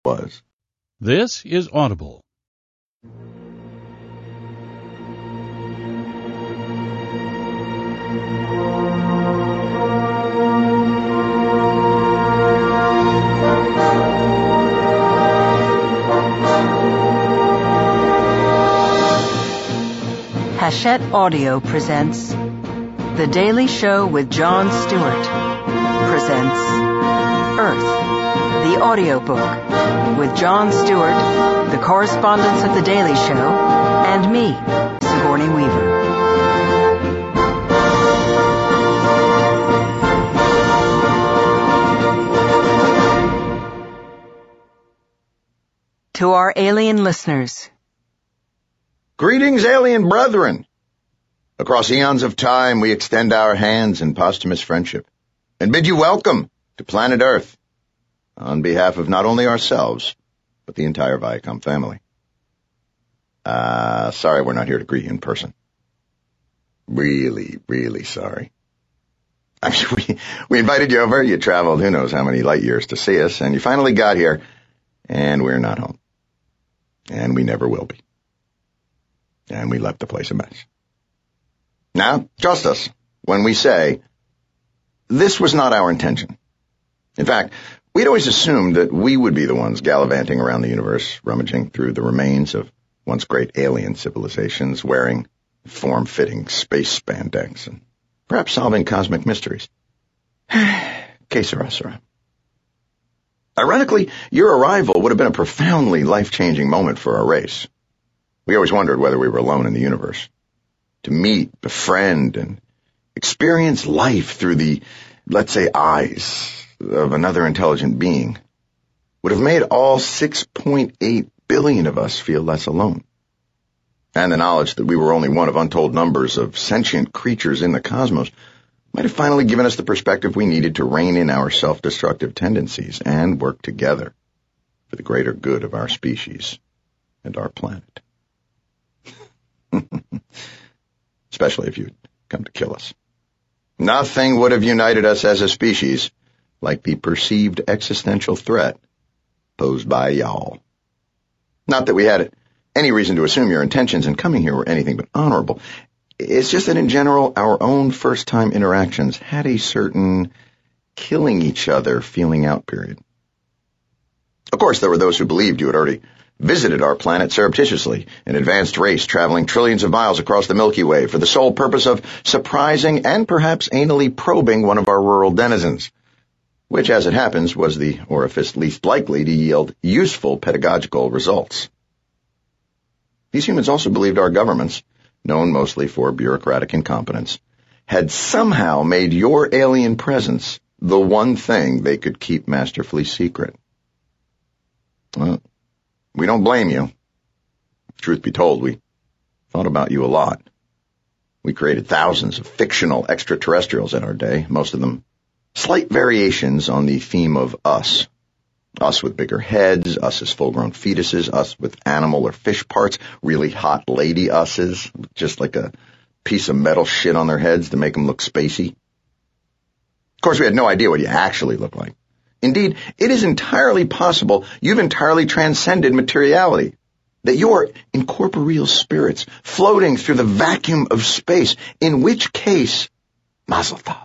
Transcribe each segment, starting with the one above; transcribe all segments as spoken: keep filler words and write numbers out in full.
was. This is Audible. Hachette Audio presents The Daily Show with Jon Stewart presents Earth, the audiobook, with Jon Stewart, the correspondents of The Daily Show, and me, Sigourney Weaver. To our alien listeners, Greetings, alien brethren! Across eons of time, we extend our hands in posthumous friendship and bid you welcome to planet Earth on behalf of not only ourselves, but the entire Viacom family. Uh, sorry we're not here to greet you in person. Really, really sorry. I mean, we, we invited you over, you traveled who knows how many light years to see us, and you finally got here, and we're not home. And we never will be. And we left the place a mess. Now, trust us when we say, this was not our intention. In fact, we'd always assumed that we would be the ones gallivanting around the universe, rummaging through the remains of once great alien civilizations, wearing form-fitting space spandex, and perhaps solving cosmic mysteries. Que sera, sera. Ironically, your arrival would have been a profoundly life-changing moment for our race. We always wondered whether we were alone in the universe. To meet, befriend, and experience life through the, let's say, eyes of another intelligent being would have made all six point eight billion of us feel less alone. And the knowledge that we were only one of untold numbers of sentient creatures in the cosmos might have finally given us the perspective we needed to rein in our self-destructive tendencies and work together for the greater good of our species and our planet. Especially if you'd come to kill us. Nothing would have united us as a species like the perceived existential threat posed by y'all. Not that we had any reason to assume your intentions in coming here were anything but honorable. It's just that in general, our own first-time interactions had a certain killing each other feeling out period. Of course, there were those who believed you had already visited our planet surreptitiously, an advanced race traveling trillions of miles across the Milky Way for the sole purpose of surprising and perhaps anally probing one of our rural denizens, which, as it happens, was the orifice least likely to yield useful pedagogical results. These humans also believed our governments, known mostly for bureaucratic incompetence, had somehow made your alien presence the one thing they could keep masterfully secret. Well, we don't blame you. Truth be told, we thought about you a lot. We created thousands of fictional extraterrestrials in our day, most of them slight variations on the theme of us. Us with bigger heads, us as full-grown fetuses, us with animal or fish parts, really hot lady us's, just like a piece of metal shit on their heads to make them look spacey. Of course, we had no idea what you actually looked like. Indeed, it is entirely possible you've entirely transcended materiality, that you're incorporeal spirits floating through the vacuum of space, in which case, mazel tov.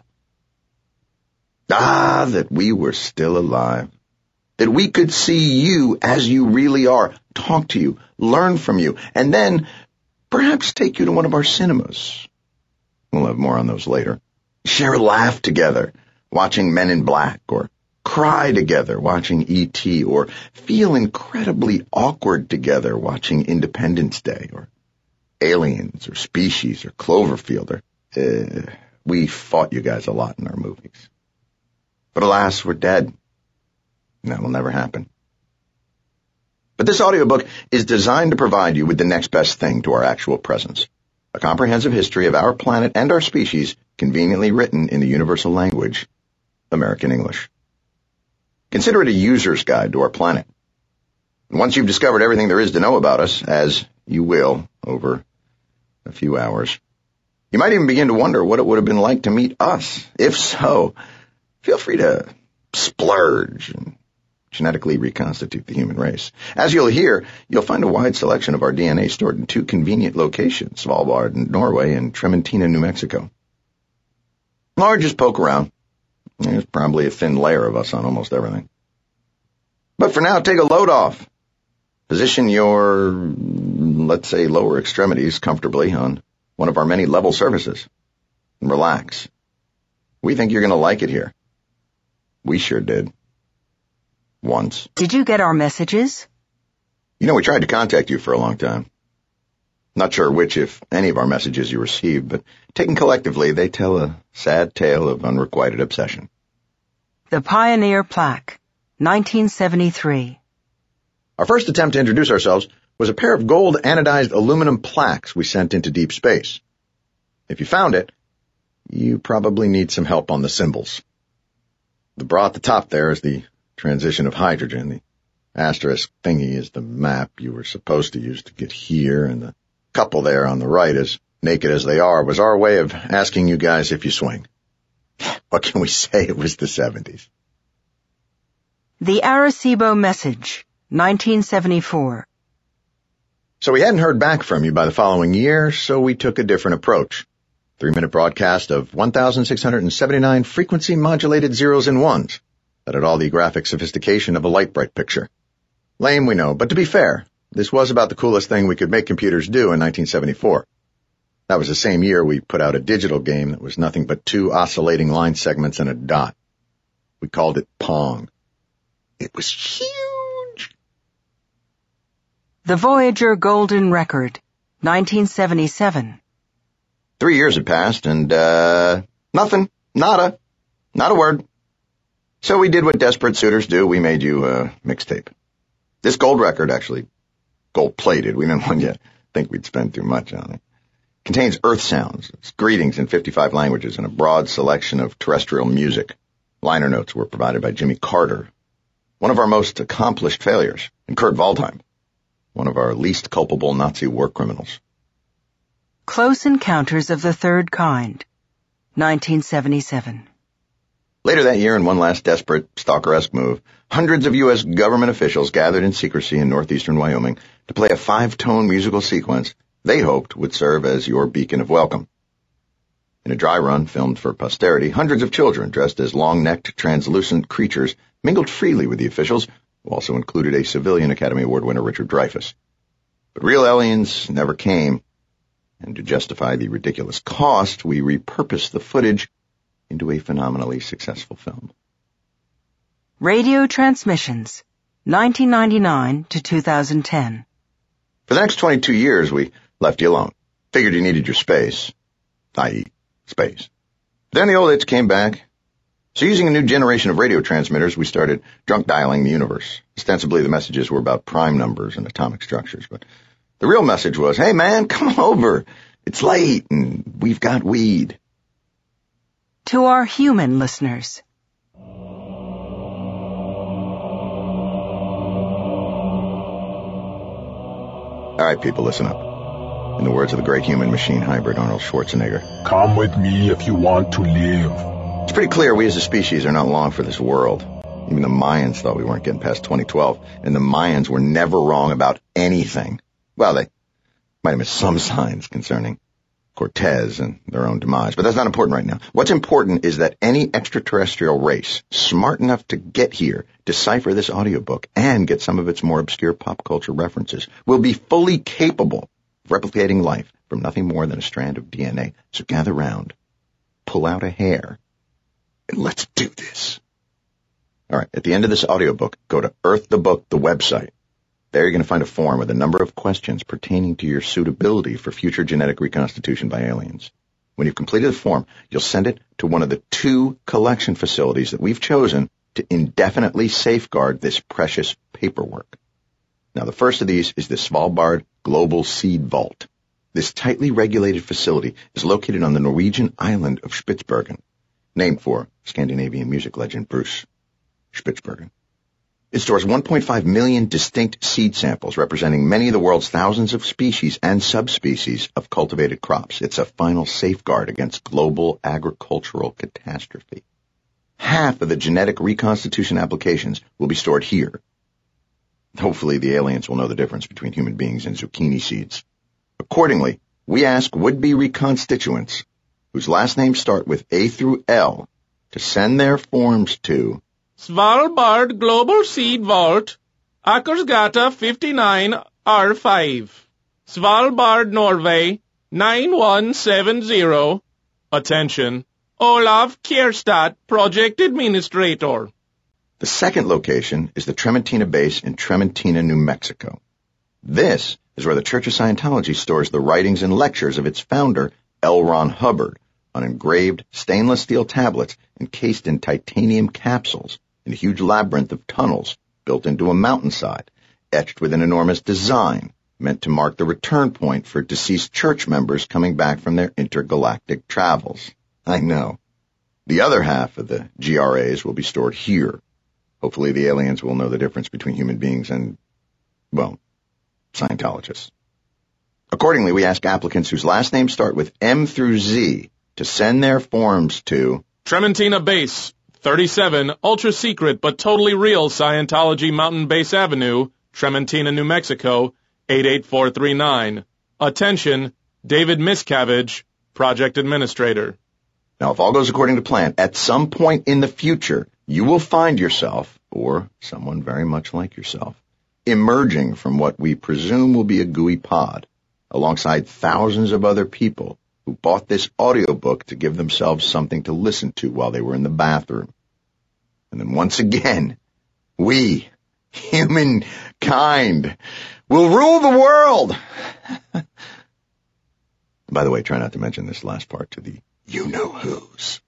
Ah, that we were still alive, that we could see you as you really are, talk to you, learn from you, and then perhaps take you to one of our cinemas. We'll have more on those later. Share a laugh together, watching Men in Black, or cry together watching E T, or feel incredibly awkward together watching Independence Day, or Aliens, or Species, or Cloverfield. Or, uh, we fought you guys a lot in our movies. But alas, we're dead. And that will never happen. But this audiobook is designed to provide you with the next best thing to our actual presence. A comprehensive history of our planet and our species, conveniently written in the universal language, American English. Consider it a user's guide to our planet. And once you've discovered everything there is to know about us, as you will over a few hours, you might even begin to wonder what it would have been like to meet us. If so, feel free to splurge and genetically reconstitute the human race. As you'll hear, you'll find a wide selection of our D N A stored in two convenient locations, Svalbard in Norway and Trementina, New Mexico. Or just poke around. There's probably a thin layer of us on almost everything. But for now, take a load off. Position your, let's say, lower extremities comfortably on one of our many level surfaces. And relax. We think you're going to like it here. We sure did. Once. Did you get our messages? You know, we tried to contact you for a long time. Not sure which, if any, of our messages you received, but taken collectively, they tell a sad tale of unrequited obsession. The Pioneer Plaque, nineteen seventy-three. Our first attempt to introduce ourselves was a pair of gold anodized aluminum plaques we sent into deep space. If you found it, you probably need some help on the symbols. The bra at the top there is the transition of hydrogen. The asterisk thingy is the map you were supposed to use to get here, and the couple there on the right, as naked as they are, was our way of asking you guys if you swing. What can we say? It was the seventies. The Arecibo Message, nineteen seventy-four. So we hadn't heard back from you by the following year, so we took a different approach. Three-minute broadcast of one thousand six hundred seventy-nine frequency-modulated zeros and ones that had all the graphic sophistication of a light-bright picture. Lame, we know, but to be fair, this was about the coolest thing we could make computers do in nineteen seventy-four. That was the same year we put out a digital game that was nothing but two oscillating line segments and a dot. We called it Pong. It was huge. The Voyager Golden Record, nineteen seventy-seven. Three years had passed, and, uh, nothing. Nada. Not a word. So we did what desperate suitors do. We made you a mixtape. This gold record, actually gold-plated, we didn't want you to think we'd spend too much on it, contains Earth sounds, it's greetings in fifty-five languages, and a broad selection of terrestrial music. Liner notes were provided by Jimmy Carter, one of our most accomplished failures, and Kurt Waldheim, one of our least culpable Nazi war criminals. Close Encounters of the Third Kind, nineteen seventy-seven. Later that year, in one last desperate, stalker-esque move, hundreds of U S government officials gathered in secrecy in northeastern Wyoming to play a five-tone musical sequence they hoped would serve as your beacon of welcome. In a dry run filmed for posterity, hundreds of children dressed as long-necked, translucent creatures mingled freely with the officials, who also included a civilian Academy Award winner, Richard Dreyfuss. But real aliens never came, and to justify the ridiculous cost, we repurposed the footage into a phenomenally successful film. Radio Transmissions, nineteen ninety-nine to two thousand ten. For the next twenty-two years, we left you alone. Figured you needed your space, that is, space. Then the old hits came back. So using a new generation of radio transmitters, we started drunk dialing the universe. Ostensibly, the messages were about prime numbers and atomic structures, but the real message was, hey man, come over. It's late and we've got weed. To our human listeners. All right, people, listen up. In the words of the great human machine hybrid Arnold Schwarzenegger, come with me if you want to live. It's pretty clear we as a species are not long for this world. Even the Mayans thought we weren't getting past twenty twelve, and the Mayans were never wrong about anything. Well, they might have missed some signs concerning Cortez and their own demise, but that's not important right now. What's important is that any extraterrestrial race smart enough to get here, decipher this audiobook, and get some of its more obscure pop culture references will be fully capable of replicating life from nothing more than a strand of D N A. So gather round, pull out a hair, and let's do this. All right, at the end of this audiobook, go to Earth the Book, the website. There you're going to find a form with a number of questions pertaining to your suitability for future genetic reconstitution by aliens. When you've completed the form, you'll send it to one of the two collection facilities that we've chosen to indefinitely safeguard this precious paperwork. Now, the first of these is the Svalbard Global Seed Vault. This tightly regulated facility is located on the Norwegian island of Spitsbergen, named for Scandinavian music legend Bruce Spitsbergen. It stores one point five million distinct seed samples representing many of the world's thousands of species and subspecies of cultivated crops. It's a final safeguard against global agricultural catastrophe. half of the genetic reconstitution applications will be stored here. Hopefully the aliens will know the difference between human beings and zucchini seeds. Accordingly, we ask would-be reconstituents whose last names start with A through L to send their forms to Svalbard Global Seed Vault, Akersgata fifty-nine R five, Svalbard, Norway, nine one seven zero. Attention, Olav Kierstad, Project Administrator. The second location is the Trementina base in Trementina, New Mexico. This is where the Church of Scientology stores the writings and lectures of its founder, L. Ron Hubbard, on engraved stainless steel tablets encased in titanium capsules in a huge labyrinth of tunnels built into a mountainside, etched with an enormous design meant to mark the return point for deceased church members coming back from their intergalactic travels. I know. The other half of the G R As will be stored here. Hopefully the aliens will know the difference between human beings and, well, Scientologists. Accordingly, we ask applicants whose last names start with M through Z to send their forms to Trementina Base, thirty-seven, ultra-secret but totally real Scientology Mountain Base Avenue, Trementina, New Mexico, eight eight four three nine. Attention, David Miscavige, Project Administrator. Now, if all goes according to plan, at some point in the future, you will find yourself, or someone very much like yourself, emerging from what we presume will be a gooey pod, alongside thousands of other people who bought this audiobook to give themselves something to listen to while they were in the bathroom. And then once again, we, humankind, will rule the world. By the way, try not to mention this last part to the you-know-whos.